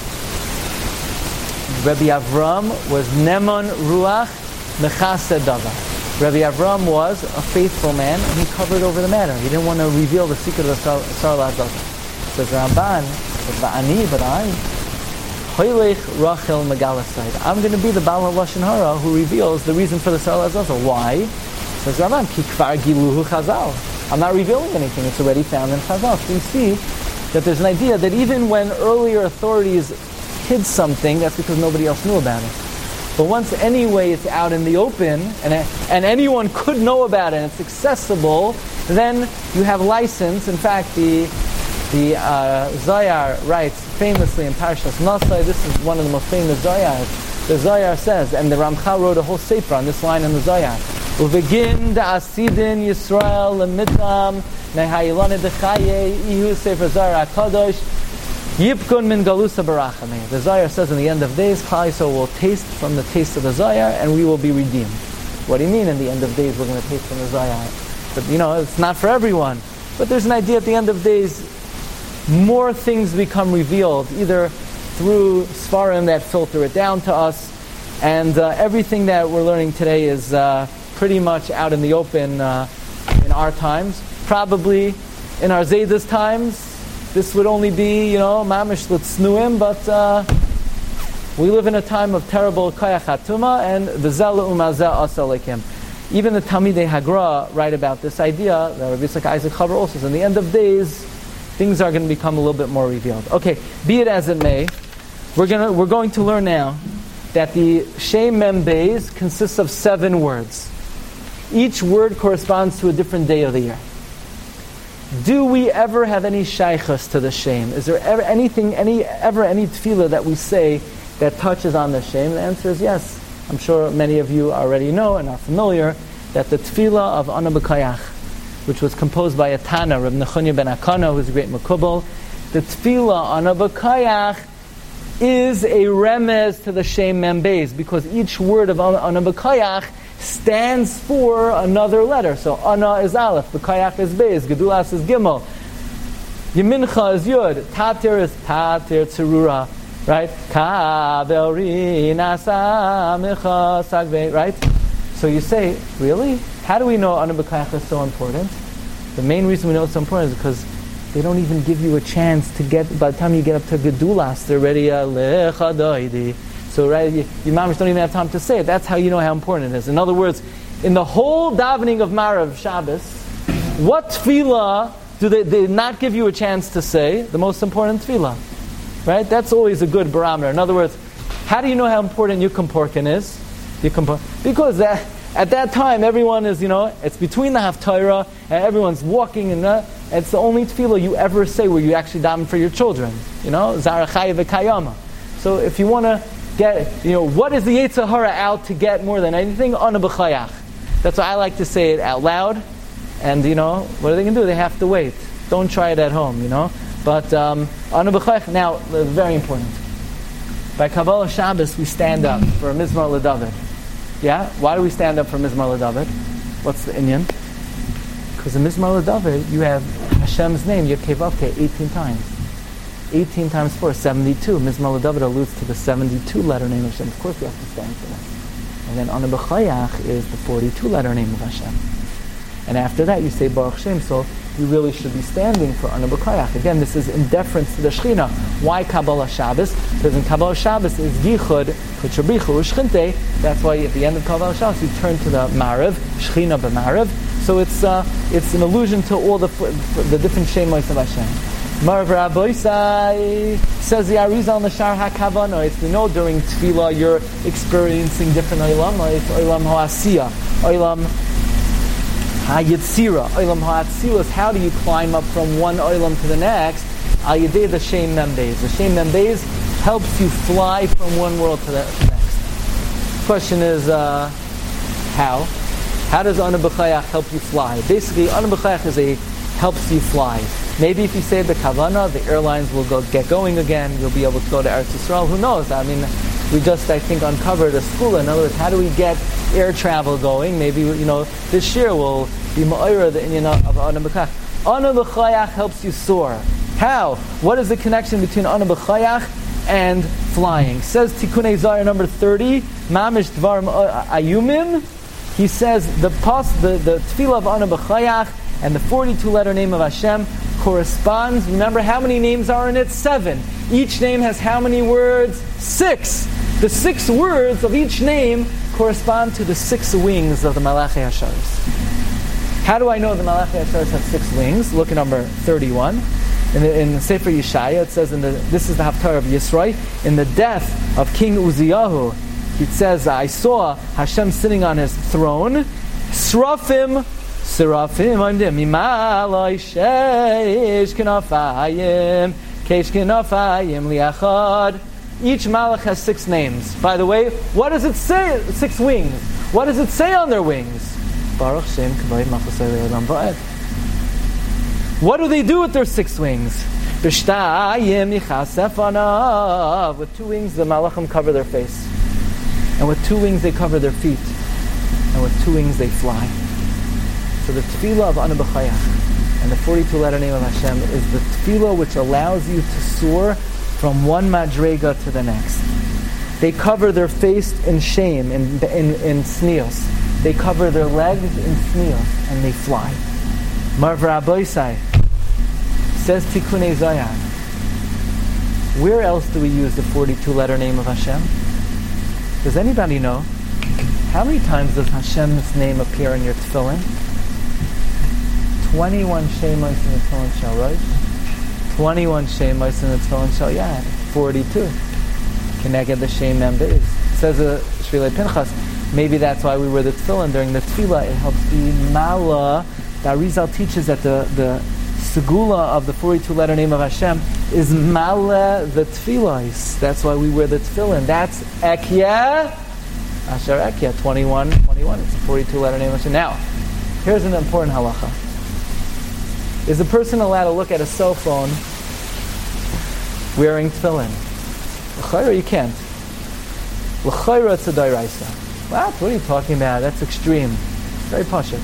Rabbi Avram was Neman Ruach Mechased Davar. Rabbi Avram was a faithful man, and he covered over the matter. He didn't want to reveal the secret of the Sar Lazazah. Says Ramban, Va'ani, but I, Hoylech Rachel Megalaside. I'm going to be the Baal Lashon Hara who reveals the reason for the Sar Lazazah. Why? Says Ramban, Ki Kvar Giluhu Chazal. I'm not revealing anything. It's already found in Chazal. So you see that there's an idea that even when earlier authorities hid something, that's because nobody else knew about it. But once anyway it's out in the open, and and anyone could know about it, and it's accessible, then you have license. In fact, the the uh, Zohar writes famously in Parshas Nasai, this is one of the most famous Zohars. The Zohar says, and the Ramchal wrote a whole sefer on this line in the Zohar, Uvegin da'asidin Yisrael lemitam nehayilane dechaye ihu sefer Zohar HaKadosh Yipkun min galusa barachame. The Zohar says in the end of days, Klal Yisrael will taste from the taste of the Zohar, and we will be redeemed. What do you mean in the end of days we're going to taste from the Zohar? But you know, it's not for everyone. But there's an idea at the end of days, more things become revealed, either through Sfarim that filter it down to us, and uh, everything that we're learning today is uh, pretty much out in the open uh, in our times. Probably in our Zayda's times, this would only be, you know, mamish l'tznuim, but uh, we live in a time of terrible koyach hatuma, and the zela umazeh asalekim. Even the Talmidei Hagra write about this idea, that Rabbi Yitzchak Isaac Chaber also says, in the end of days, things are going to become a little bit more revealed. Okay, be it as it may, we're going to we're going to learn now that the Shem Mem Beis consists of seven words. Each word corresponds to a different day of the year. Do we ever have any shaychus to the Shem? Is there ever anything, any ever any tefillah that we say that touches on the Shem? The answer is yes. I'm sure many of you already know and are familiar that the tefillah of Ana B'Kayach, which was composed by a Tana, Reb Nechunya ben Akana, who's a great Mekubal, the tefillah Ana B'Kayach is a remez to the Shem Mem Beis, because each word of Ana B'Kayach stands for another letter. So Ana is Aleph, B'Kayach is Beis, Gedulas is Gimel, Yemincha is Yud, Tatir is Tatir Tzerura, right? Kaveri Nasa Micha Sagvei, right? So you say, really? How do we know Ana B'Kayach is so important? The main reason we know it's so important is because they don't even give you a chance to get, by the time you get up to Gedulas, they're ready, Lecha Doidi. So right, you, your mamish don't even have time to say it. That's how you know how important it is. In other words, in the whole davening of Marav Shabbos, what tefillah do they, they not give you a chance to say? The most important tefillah. Right? That's always a good barometer. In other words, how do you know how important Yom Porkin is? Yom Because that, at that time, everyone is, you know, it's between the Haftarah, and everyone's walking, and uh, it's the only tefillah you ever say where you actually daven for your children. You know, Zarachai v'Kayama. So if you want to get, you know, what is the Yetzer Hara out to get more than anything? Ana B'Chayach. That's why I like to say it out loud. And, you know, what are they going to do? They have to wait. Don't try it at home, you know. But, um, Ana B'Chayach, now, very important. By Kabbalah Shabbos, we stand up for Mizmar LeDavid. Yeah? Why do we stand up for Mizmar LeDavid? What's the inyan? Because in Mizmar LeDavid, you have Hashem's name, Yud Kei Vav Kei, eighteen times. eighteen times four, seventy-two. Mizmar LeDavid alludes to the seventy-two letter name of Hashem. Of course we have to stand for that. And then Ana B'Chayach is the forty-two letter name of Hashem. And after that you say Baruch Shem, so you really should be standing for Ana B'Chayach. Again, this is in deference to the Shechina. Why Kabbalah Shabbos? Because in Kabbalah Shabbos is Yichud, Kutshabrichu, Ushchinte. That's why at the end of Kabbalah Shabbos you turn to the Marav, Shechina b'Marav. So it's uh, it's an allusion to all the the different Shemois of Hashem. Marav Rabboisai says the Arizal on the Shar HaKavana. It's, you know, during Tefillah you're experiencing different Olam. It's Olam HaAsiyah, Olam HaYitzira, Olam HaAtzilus. How do you climb up from one Olam to the next? Al Yedei the Shem Mem Beis. The Shem Mem Beis helps you fly from one world to the next. Question is, uh, how? How does Ana B'Chayach help you fly? Basically, Ana B'Chayach is a helps you fly. Maybe if you say the Kavana, the airlines will go get going again. You'll be able to go to Eretz Yisrael. Who knows? I mean, we just, I think, uncovered a school. In other words, how do we get air travel going? Maybe, you know, this year we'll be ma'ira the inyan of Ana B'Chayach. Ana B'Chayach helps you soar. How? What is the connection between Ana B'Chayach and flying? Says Tikunei Zayar number thirty, Mamish Dvar Ayumim. He says the pas, the, the tefillah of Ana B'Chayach and the forty-two letter name of Hashem corresponds. Remember how many names are in it? Seven. Each name has how many words? Six. The six words of each name correspond to the six wings of the Malachi Hasharis. How do I know the Malachi Hasharis have six wings? Look at number thirty-one. In the, in the Sefer Yeshaya, it says, in the, this is the Haftarah of Yisroi, in the death of King Uziyahu, it says, I saw Hashem sitting on his throne, Srafim, Srafim, Mimalai Sheish Kenafayim, Keish Kenafayim Liachad. Each Malach has six names. By the way, what does it say? Six wings. What does it say on their wings? Baruch Shem Kavod Machasei Le'olam Va'ed. What do they do with their six wings? B'shtayim yichasef anav. With two wings, the malachim cover their face. And with two wings, they cover their feet. And with two wings, they fly. So the tefillah of Ana B'Chayach and the forty-two letter name of Hashem is the tefillah which allows you to soar from one madrega to the next. They cover their face in shame, in, in, in sneos. They cover their legs in sneos, and they fly. Marv Rabbeisai says Tikunei Zayar. Where else do we use the forty-two letter name of Hashem? Does anybody know? How many times does Hashem's name appear in your tefillin? twenty-one Shemos in the tefillin shel Rosh. twenty-one Shemos in the tefillin shel Yad. forty-two. Keneged the Shem Mem Beis. Says a Shvilei Pinchas. Maybe that's why we wear the tefillin during the tefillah. It helps the mala. The Arizal teaches that the, the segula of the forty-two letter name of Hashem is mala the tefillahs. That's why we wear the tefillin. That's Ekya, Asher Ekya, twenty-one, twenty-one. It's a forty-two letter name of Hashem. Now, here's an important halacha. Is a person allowed to look at a cell phone wearing tefillin? L'chayra, you can't. L'chayra, it's a dairaisa. What? What are you talking about? That's extreme. Very pashut.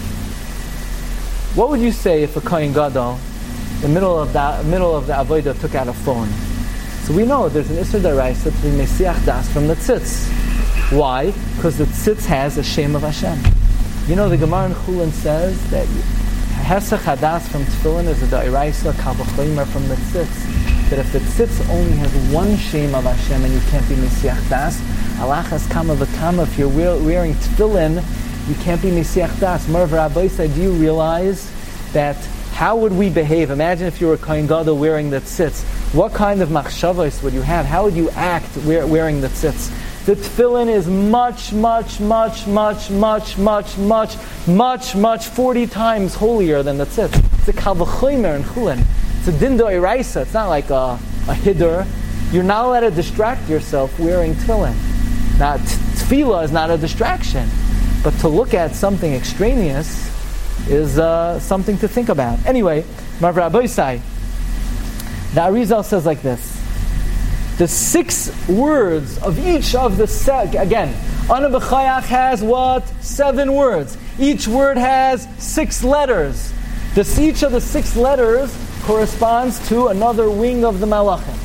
What would you say if a Kohen Gadol, in the middle of the middle of the avodah, took out a phone? So we know there's an Isser Daraisa to be Mesiach Das from the tzitz. Why? Because the tzitz has a Shem of Hashem. You know the Gemara in Chulin says that Hesach Hadas from Tefillin is a Daraisa Kavachomer from the tzitz. That if the tzitz only has one Shem of Hashem and you can't be Mesiach Das, Alachas Kama V'Kama, if you're wearing Tefillin, you can't be Mesiach Das. Marv Rabbi said, do you realize that how would we behave? Imagine if you were a Kohen Gadol wearing the tzitz. What kind of machshavos would you have? How would you act wear, wearing the tzitz? The tefillin is much, much, much, much, much, much, much, much, much, forty times holier than the tzitz. It's a kal v'chomer in Chulin. It's a din d'oraisa. It's not like a, a hiddur. You're not allowed to distract yourself wearing tefillin. Now, t- tefillah is not a distraction. But to look at something extraneous is uh, something to think about. Anyway, Marv Rabbeisai, the Arizal says like this. The six words of each of the, se- again, Ana B'Chayach has what? Seven words. Each word has six letters. This, each of the six letters corresponds to another wing of the Malachim.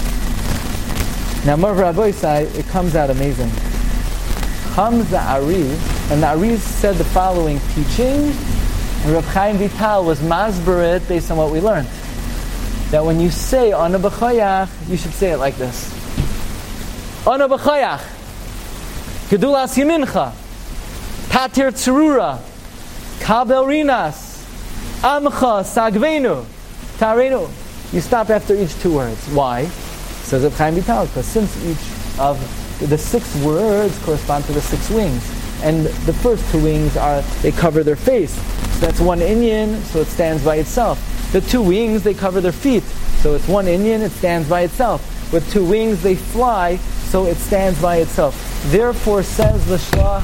Now, Marv Rabbeisai, it comes out amazing. Comes the Ariz, and the Ariz said the following teaching, and Reb Chaim Vital was masberit based on what we learned. That when you say Ana B'Chayach, you should say it like this. Ana B'Chayach, Gedulas Yemincha, Patir Tzurura, Kabel Rinas, Amcha Sagvenu, Tarenu. You stop after each two words. Why? Says Reb Chaim Vital, because since each of the six words correspond to the six wings. And the first two wings are, they cover their face. So that's one inyan, so it stands by itself. The two wings, they cover their feet. So it's one inyan, it stands by itself. With two wings, they fly, so it stands by itself. Therefore, says the Shlah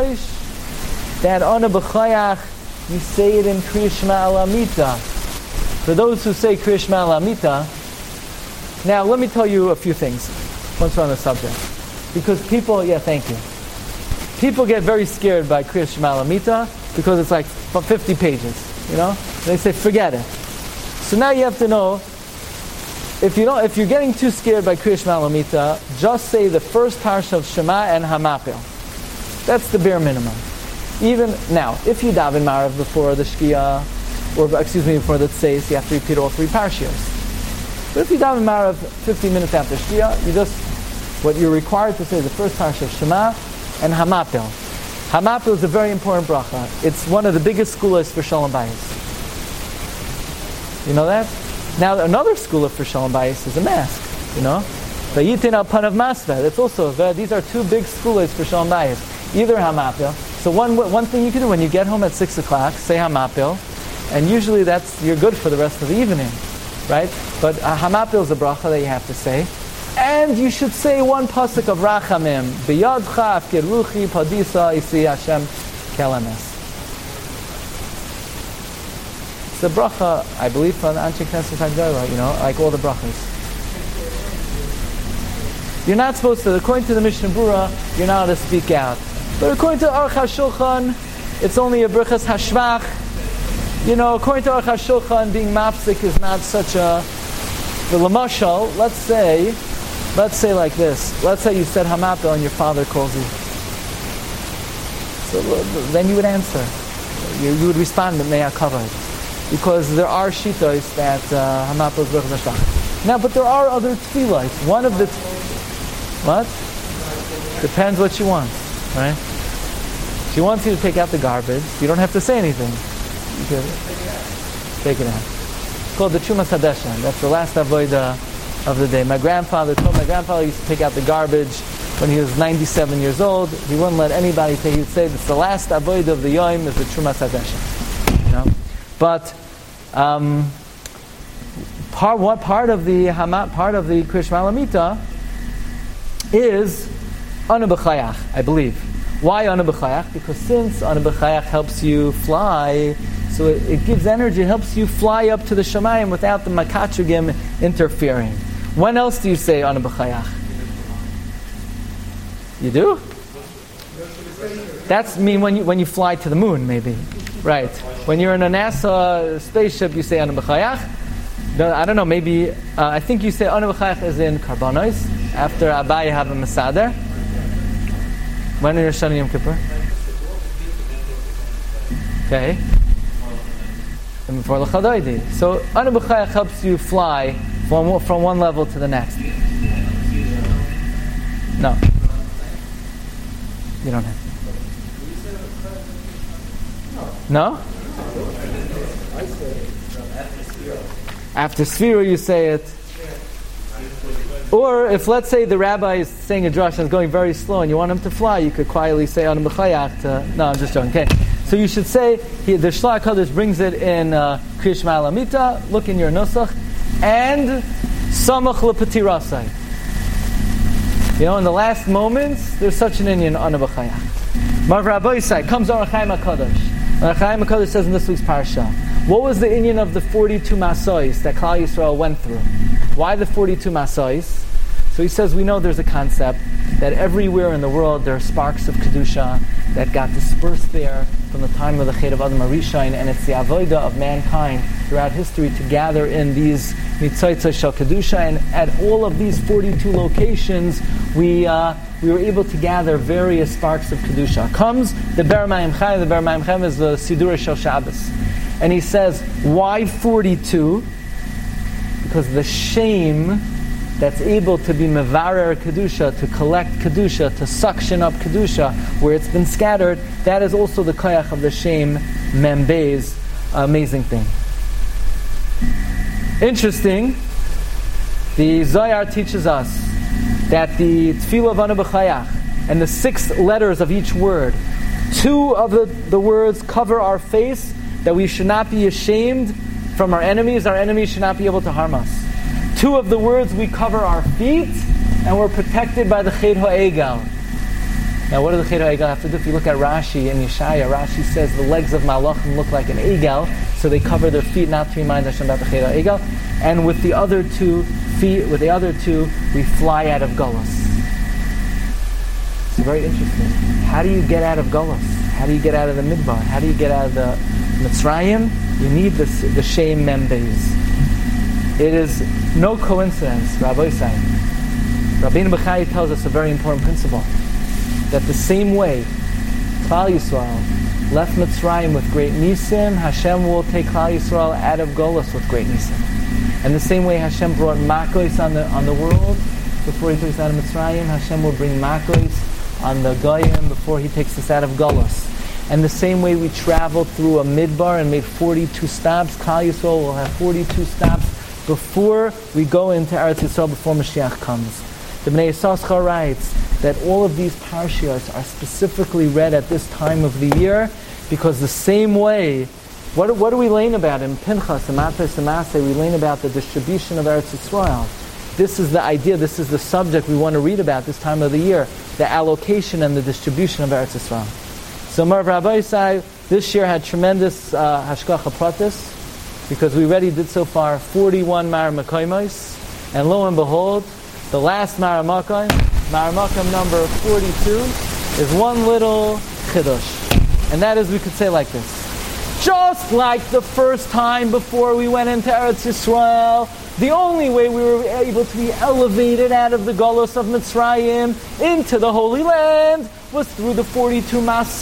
HaKadosh, that Ana B'Chayach, you say it in Kriya Shema Alamita. for those who say Kriya Shema L'Amita, now let me tell you a few things once we're on the subject. Because people, yeah, thank you. People get very scared by Kriya Shema L'Amita because it's like fifty pages, you know? They say, forget it. So now you have to know, if you don't, if you're getting too scared by Kriya Shema L'Amita, just say the first parsha of Shema and Hamapil. That's the bare minimum. Even now, if you daven Marav before the Shkia, or excuse me, before the Tzeis, you have to repeat all three parshios. But if you daven Marav fifteen minutes after Shkia, you just, what you're required to say is the first parsha of Shema and Hamapil. Hamapil is a very important bracha. It's one of the biggest skulas for Shalom Bayis. You know that? Now another skula for Shalom Bayis is a mask. You know? Vayitin al panav masveh. That's also, these are two big skulas for Shalom Bayis. Either Hamapil. So one one thing you can do when you get home at six o'clock, say Hamapil, and usually that's, you're good for the rest of the evening, right? But uh, Hamapil is a bracha that you have to say. And you should say one pasuk of Rachamim. B'yadcha afkir ruchi padisa isi Hashem kelemes. It's the bracha, I believe, from Anshe Knesset Hagdolah, you know, like all the brachas. You're not supposed to, according to the Mishnah Berurah, you're not allowed to speak out. But according to Aruch HaShulchan, it's only a Birchas Hashvach. You know, according to Aruch HaShulchan, being mapsik is not such a... The Lamashal, let's say, let's say like this. Let's say you said Hamapil and your father calls you. So then you would answer. You, you would respond with Mea Kavod. Because there are shitos that Hamapil is Birchas Hashvach. Now, but there are other tefillos. One of the... T- what? Depends what she wants, right? She wants you to take out the garbage. You don't have to say anything. You can take it out. It's called the Trumas Hadeshan. That's the last avodah of the day. My grandfather told my grandfather used to take out the garbage when he was ninety-seven years old. He wouldn't let anybody take. He would say that's the last avodah of the Yom is the Trumas Hadeshan. You know, but um, part what part of the Hamat part of the Kriya Shema L'Amita is Anu B'Chayach, I believe. Why Anu B'Chayach? Because since Anu B'Chayach helps you fly, so it, it gives energy, it helps you fly up to the Shamayim without the Makachugim interfering. When else do you say Anu B'Chayach? You do? That's mean when you when you fly to the moon, maybe. Right. When you're in a NASA spaceship, you say Anu B'Chayach. I don't know, maybe, uh, I think you say Anu B'Chayach is in Karbanos, after Abai have a Masader. When are you Shana Yom Kippur? Okay. And before L'Chadoidi. So Anu B'Chayach helps you fly from, from one level to the next. No. You don't have. No? After Sfira you say it. Or if, let's say, the rabbi is saying a drush and is going very slow and you want him to fly, you could quietly say Anu B'Chayach to... No, I'm just joking. Okay. So you should say, he, the Shlach HaKadosh brings it in uh, Kriya Shema L'Amita, look in your Nusach, and Samach L'Petirasai. You know, in the last moments, there's such an Indian Anu B'Chayach. Marv Rabbi Yisai, comes Orach Chaim HaKadosh. Orach Chaim HaKadosh says in this week's parasha, what was the Indian of the forty-two Masois that Klal Yisrael went through? Why the forty-two Masois? So he says we know there's a concept that everywhere in the world there are sparks of Kedusha that got dispersed there from the time of the Chet of Adam HaRishon, and it's the avodah of mankind throughout history to gather in these mitzotzos shel Kedusha, and at all of these forty-two locations we uh, we were able to gather various sparks of Kedusha. Comes the Ber Mayim Chaim. The Ber Mayim Chaim is the Siddur Shel Shabbos. And he says, why forty-two? Because the shame that's able to be mevarer Kedusha, to collect Kedusha, to suction up Kedusha, where it's been scattered, that is also the koyach of the shame membez, amazing thing. Interesting, the Zohar teaches us that the Tefillah of Anu B'Chayach and the six letters of each word, two of the, the words cover our face, that we should not be ashamed from our enemies. Our enemies should not be able to harm us. Two of the words, we cover our feet, and we're protected by the Chet HaEgal. Now, what does the Chet HaEgal have to do? If you look at Rashi in Yeshaya, Rashi says the legs of Malachim look like an Egal. so they cover their feet not to remind Hashem about the Cheder Egel. And with the other two feet, with the other two, we fly out of Golus. It's very interesting. How do you get out of Golus? How do you get out of the Midbar? How do you get out of the Mitzrayim? You need the, the Shem Membeis. It is no coincidence, Rabbi Isai. Rabbeinu Bechai tells us a very important principle, that the same way Klal Yisrael left Mitzrayim with great nisim, Hashem will take Klal Yisrael out of Golus with great nisim. And the same way Hashem brought Makos on the on the world before He took us out of Mitzrayim, Hashem will bring Makos on the Goyim before He takes us out of Golus. And the same way we traveled through a midbar and made forty-two stops, Klal Yisrael will have forty-two stops before we go into Eretz Yisrael, before Mashiach comes. The Bnei Yissaschar writes that all of these parshiyos are specifically read at this time of the year because the same way, what, what do we learn about in Pinchas and Matos and Maseh? We learn about the distribution of Eretz Yisrael. This is the idea, this is the subject we want to read about this time of the year, the allocation and the distribution of Eretz Yisrael. So Mar Rabbi Yisai, this year had tremendous uh, hashgacha pratis, because we already did so far forty-one Mar Makoimos, and lo and behold, the last Mar Makom, Mar Makom number forty-two, is one little chiddush. And that is, we could say like this: just like the first time before we went into Eretz Yisrael, the only way we were able to be elevated out of the Golus of Mitzrayim into the Holy Land was through the forty-two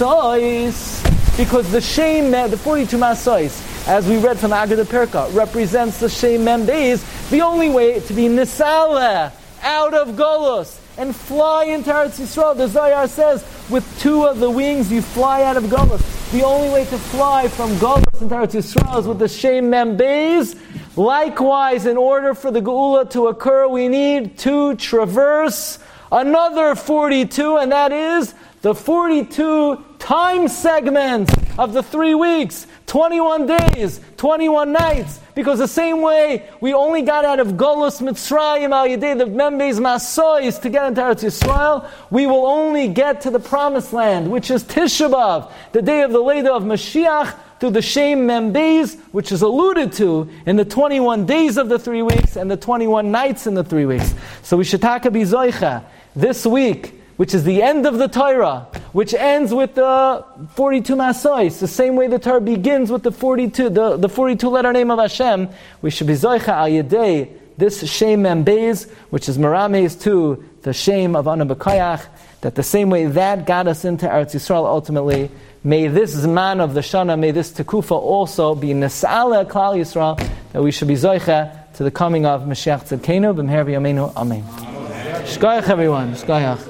Masois. Because the Shem, the forty-two Masois, as we read from Agada Perka, represents the Shem Membeis, the only way to be Nisala, out of Golus, and fly into Eretz Yisrael. The Zohar says, with two of the wings you fly out of Golus. The only way to fly from Golus into Eretz Yisrael is with the Shem Membeis. Likewise, in order for the Geula to occur, we need to traverse another forty-two, and that is the forty-two time segments of the three weeks, twenty-one days, twenty-one nights. Because the same way we only got out of Golus Mitzrayim al Yedei the Membeis Masois to get into Eretz Yisrael, we will only get to the Promised Land, which is Tisha B'Av, the day of the Leda of Mashiach, through the Shem Membeis, which is alluded to in the twenty-one days of the three weeks and the twenty-one nights in the three weeks. So we should taka bizoicha this week, which is the end of the Torah, which ends with the forty-two Masois, the same way the Torah begins with the forty-two, the, the forty-two letter name of Hashem. We should be zoicha al yedei this Shem Membeis, which is merames to the Shem of Anu B'Kayach, that the same way that got us into Eretz Yisrael ultimately, may this Zman of the Shana, may this Tekufa also be Nesa'ala Klal Yisrael, that we should be zoicha to the coming of Mashiach Tzidkenu, B'mher B'yameinu, Amen. Shkoyach everyone, Shkoyach.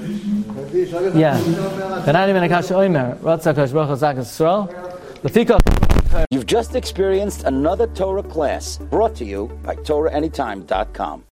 Yeah. You've just experienced another Torah class brought to you by Torah Anytime dot com.